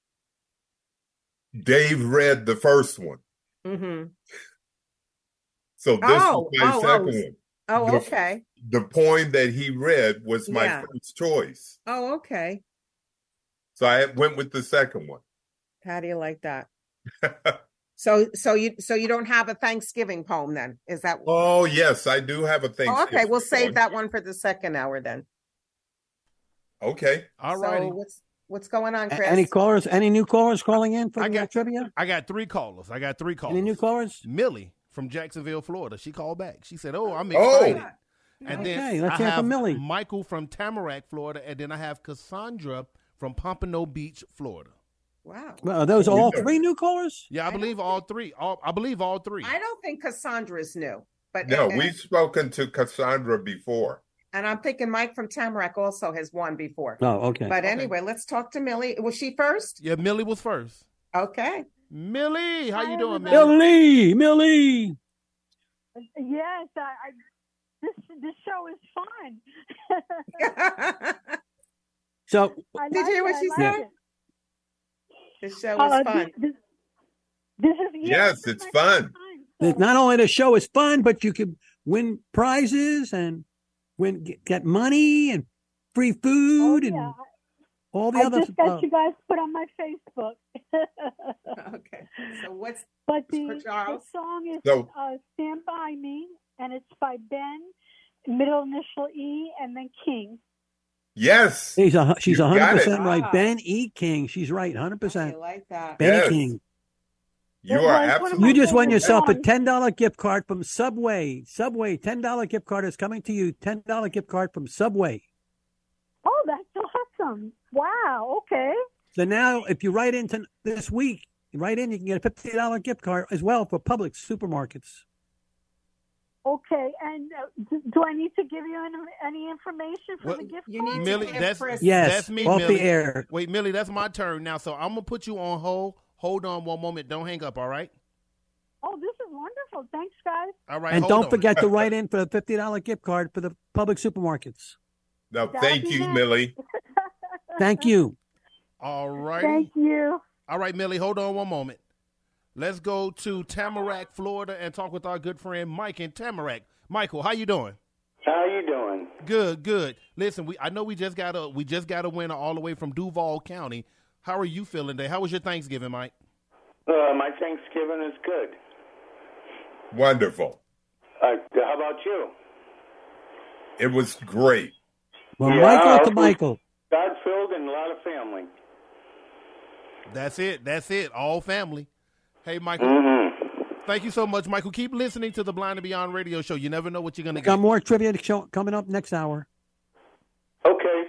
Dave read the first one. Mm-hmm. So this is my second one. Oh, The- okay. The poem that he read was my Yeah. first choice. Oh, okay. So I went with the second one. How do you like that? So you don't have a Thanksgiving poem then? Is that? Oh, yes, I do have a Oh, Thanksgiving okay, we'll save poem. that one for the second hour then. Okay. All So righty. what's going on, Chris? Any callers? Any new callers calling in for the trivia? I got 3 callers. Any new callers? Millie from Jacksonville, Florida. She called back. She said, "Oh, I'm Oh. excited." And Okay, then let's I hear from have Millie. Michael from Tamarack, Florida, and then I have Cassandra from Pompano Beach, Florida. Wow. Well, are those all 3 new callers? Yeah, I believe all 3. I believe all 3. I don't think Cassandra's new, but No, we've spoken to Cassandra before. and I'm thinking Mike from Tamarack also has won before. Oh, okay. But anyway, let's talk to Millie. Was she first? Yeah, Millie was first. Okay. Millie, how you doing, Millie? Millie. Yes, this show is fun. So I Did you hear what like she it, I said? like it. The show is fun. This is Yes, it's fun. not only the show is fun, but you can win prizes and get money and free food and all the I other just got you guys put on my Facebook. Okay. So what's But for the Charles? song is So- Stand By Me, and it's by Ben, middle initial E, and then King. Yes. she's You got 100% it. right. Ah. Ben E. King. She's right. 100%. I like that. Ben Yes. King. You It are was one of absolutely You just won favorite yourself a songs. $10 gift card from Subway. Subway, $10 gift card is coming to you. $10 gift card from Subway. Oh, that's awesome. Wow, okay. So now, if you write into this week, you can get a $50 gift card as well for Publix supermarkets. Okay, and do I need to give you any information for What- the gift you card? need Millie, to give that's Chris- Yes, that's me, off Millie. the air. Wait, Millie, that's my turn now. So I'm gonna put you on hold. Hold on one moment. Don't hang up. All right. Oh, this is wonderful. Thanks, guys. All right. And hold don't on. forget to write in for the $50 gift card for the Publix supermarkets. No, That'll thank be you, nice. Millie. Thank you. All right. Thank you. All right, Millie. Hold on one moment. Let's go to Tamarack, Florida, and talk with our good friend Mike in Tamarack. Michael, how you doing? How you doing? Good, good. Listen, I know we just got a winner all the way from Duval County. How are you feeling today? How was your Thanksgiving, Mike? My Thanksgiving is good. Wonderful. How about you? It was great. Well, Michael to Michael. God-filled and a lot of family. That's it. That's it. All family. Hey, Michael. Thank you so much, Michael. Keep listening to the Blind and Beyond radio show. You never know what you're going to get. Got more trivia coming up next hour. Okay.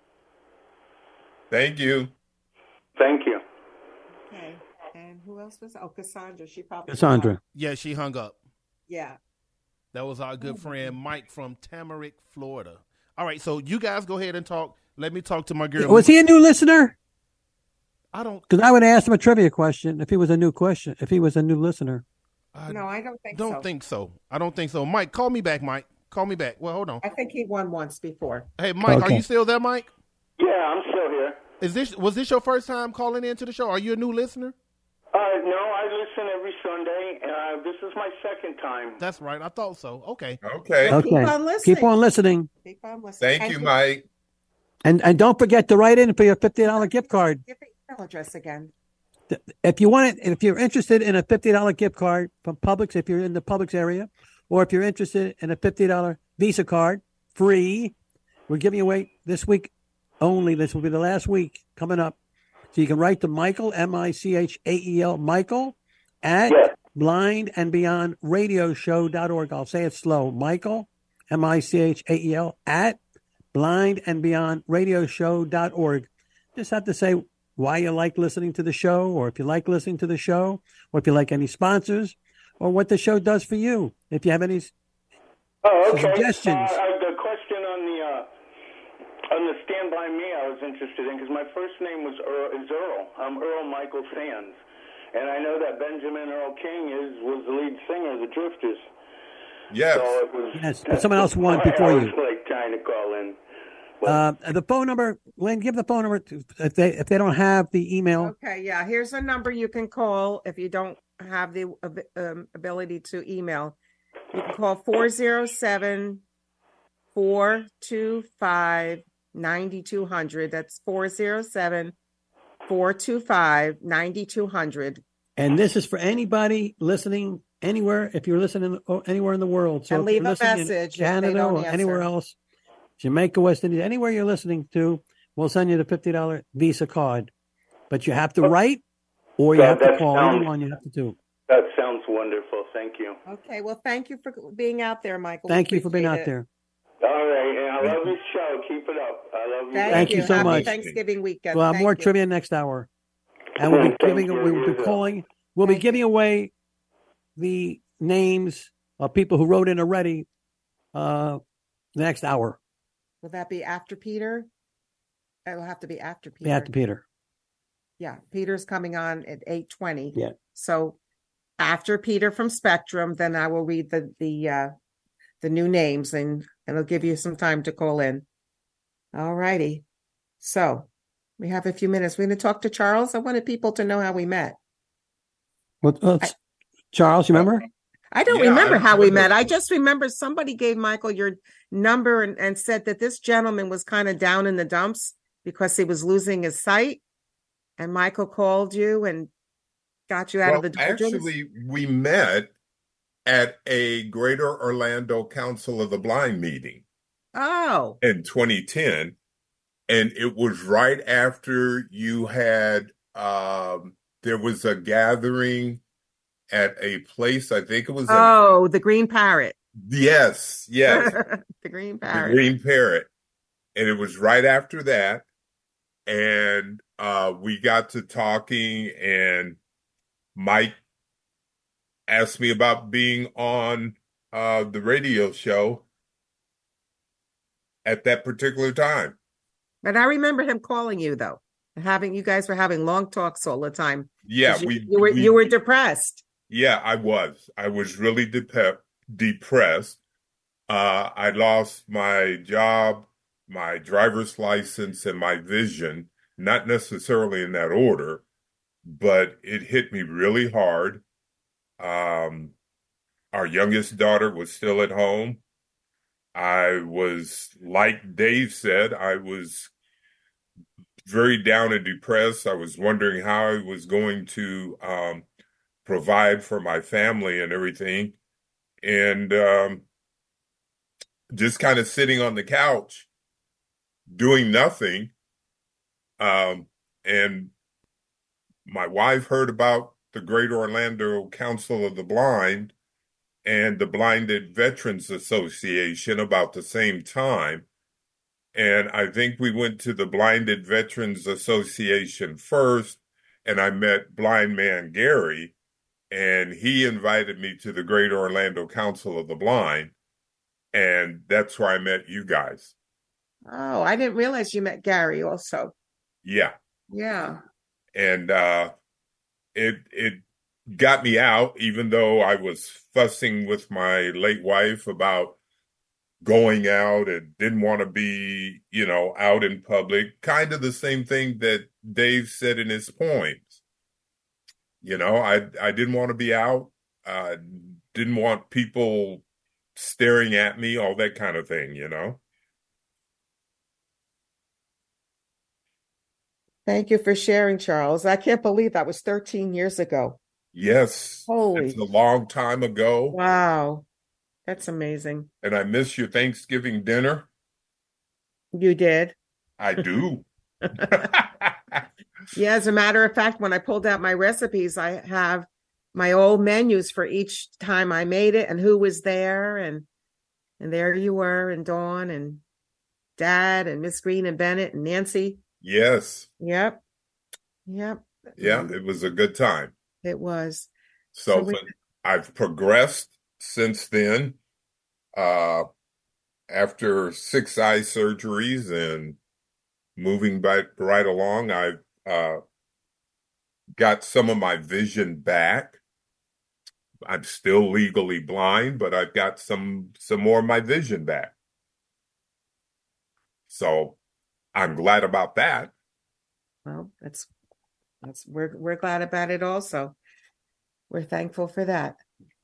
Thank you. Thank you. Okay. And who else was? Oh, Cassandra. She probably. Cassandra. Yeah, she hung up. Yeah. That was our good friend Mike from Tamarick, Florida. All right, so you guys go ahead and talk. Let me talk to my girl. Was he a new listener? I don't. Because I would ask him a trivia question if he was a new listener. No, I don't think so. I don't think so. Mike, call me back, Mike. Call me back. Well, hold on. I think he won once before. Hey, Mike, Okay. Are you still there, Mike? Yeah, I'm still here. Was this your first time calling into the show? Are you a new listener? No, I listen every Sunday. This is my second time. That's right. I thought so. Okay. Okay. Okay. Keep on listening. Keep on listening. Keep on listening. Thank you, Mike. And don't forget to write in for your $50 gift card. Give the email address again. If you want it, if you're interested in a $50 gift card from Publix, if you're in the Publix area, or if you're interested in a $50 Visa card, free, we're giving away this week only. This will be the last week coming up. So you can write to Michael, Michael, Michael, at blindandbeyondradioshow.org. I'll say it slow. Michael, Michael, at blindandbeyondradioshow.org. Just have to say why you like listening to the show, or if you like listening to the show, or if you like any sponsors, or what the show does for you. If you have any suggestions. The question on the Stand By Me I was interested in, because my first name is Earl. I'm Earl Michael Sands. And I know that Benjamin Earl King was the lead singer of the Drifters. Yes. So it was, Yes, but someone else won before I you. was trying to call in. The phone number, Lynn, give the phone number if they don't have the email. Okay, yeah. Here's a number you can call if you don't have the ability to email. You can call 407-425-9200. That's 407-425-9200. And this is for anybody listening anywhere. If you're listening anywhere in the world, so And if leave you're a listening message in if they Canada don't or anywhere answer. else, Jamaica, West Indies, anywhere you're listening to, we'll send you the $50 Visa card. But you have to write, or you have to that call. sounds- Either one you have to do. That sounds wonderful. Thank you. Okay, well, thank you for being out there, Michael. Thank you for being Appreciate out it. there. All right, and I love your show. Keep it up. I love you. Thank you so Happy much. Thanksgiving weekend. We'll have Thank more you. trivia next hour, and we'll be Thank you. we'll be giving away the names of people who wrote in already. Next hour. Will that be after Peter? It will have to be after Peter. After Peter. Yeah, Peter's coming on at 8:20. Yeah. So after Peter from Spectrum, then I will read the new names, and it'll give you some time to call in. All righty. So we have a few minutes. We're going to talk to Charles. I wanted people to know how we met. Charles, you remember? I don't Yeah, remember I how we remember. met. I just remember somebody gave Michael your number and said that this gentleman was kind of down in the dumps because he was losing his sight. And Michael called you and got you out of the doldrums. Actually, we met at a Greater Orlando Council of the Blind meeting Oh, in 2010. And it was right after you had, there was a gathering at a place, I think it was. the Green Parrot. Yes. The Green The Parrot. Green Parrot. And it was right after that. And we got to talking, and Mike asked me about being on the radio show at that particular time. But I remember him calling you though, you guys were having long talks all the time. Yeah, 'Cause you were depressed. Yeah, I was. I was really depressed. I lost my job, my driver's license, and my vision, not necessarily in that order, but it hit me really hard. Our youngest daughter was still at home. I was, like Dave said, I was very down and depressed. I was wondering how I was going to provide for my family and everything. And just kind of sitting on the couch doing nothing. And my wife heard about the Greater Orlando Council of the Blind and the Blinded Veterans Association about the same time. And I think we went to the Blinded Veterans Association first, and I met Blind Man Gary, and he invited me to the Greater Orlando Council of the Blind, and that's where I met you guys. Oh, I didn't realize you met Gary also. Yeah. Yeah. And it got me out, even though I was fussing with my late wife about going out and didn't want to be, out in public. Kind of the same thing that Dave said in his poems. I didn't want to be out. Didn't want people staring at me, all that kind of thing, Thank you for sharing, Charles. I can't believe that was 13 years ago. Yes. Holy. It's a long time ago. Wow. That's amazing. And I miss your Thanksgiving dinner. You did? I do. Yeah, as a matter of fact, when I pulled out my recipes, I have my old menus for each time I made it and who was there. And there you were, and Dawn and Dad and Miss Green and Bennett and Nancy. Yes. Yep. Yeah, it was a good time. It was. So I've progressed since then. After 6 eye surgeries and moving right along, I've got some of my vision back. I'm still legally blind, but I've got some more of my vision back. So I'm glad about that. Well, we're glad about it also. We're thankful for that.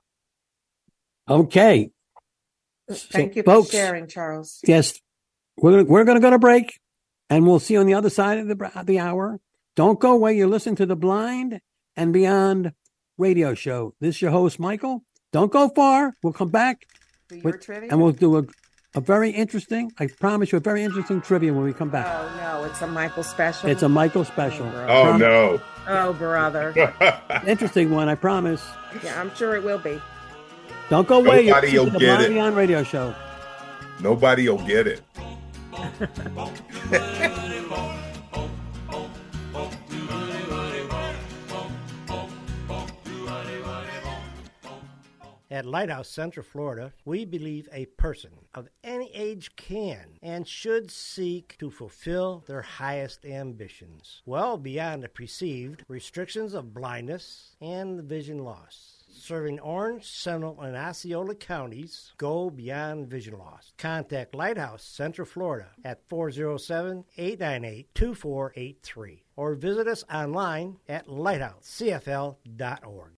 Okay. Thank you folks, for sharing, Charles. Yes, we're going to go to break, and we'll see you on the other side of the hour. Don't go away. You're listening to the Blind and Beyond radio show. This is your host, Michael. Don't go far. We'll come back For your trivia? and we'll do a very interesting, I promise you, a very interesting trivia when we come back. Oh, no, it's a Michael special. It's a Michael special. Oh, no. Oh, brother. Interesting one, I promise. Yeah, I'm sure it will be. Don't go away. Nobody You're will listening to the get Blind it. Beyond radio show. Nobody will get it. At Lighthouse Central Florida, we believe a person of any age can and should seek to fulfill their highest ambitions, well beyond the perceived restrictions of blindness and vision loss. Serving Orange, Seminole, and Osceola counties, go beyond vision loss. Contact Lighthouse Central Florida at 407-898-2483 or visit us online at lighthousecfl.org.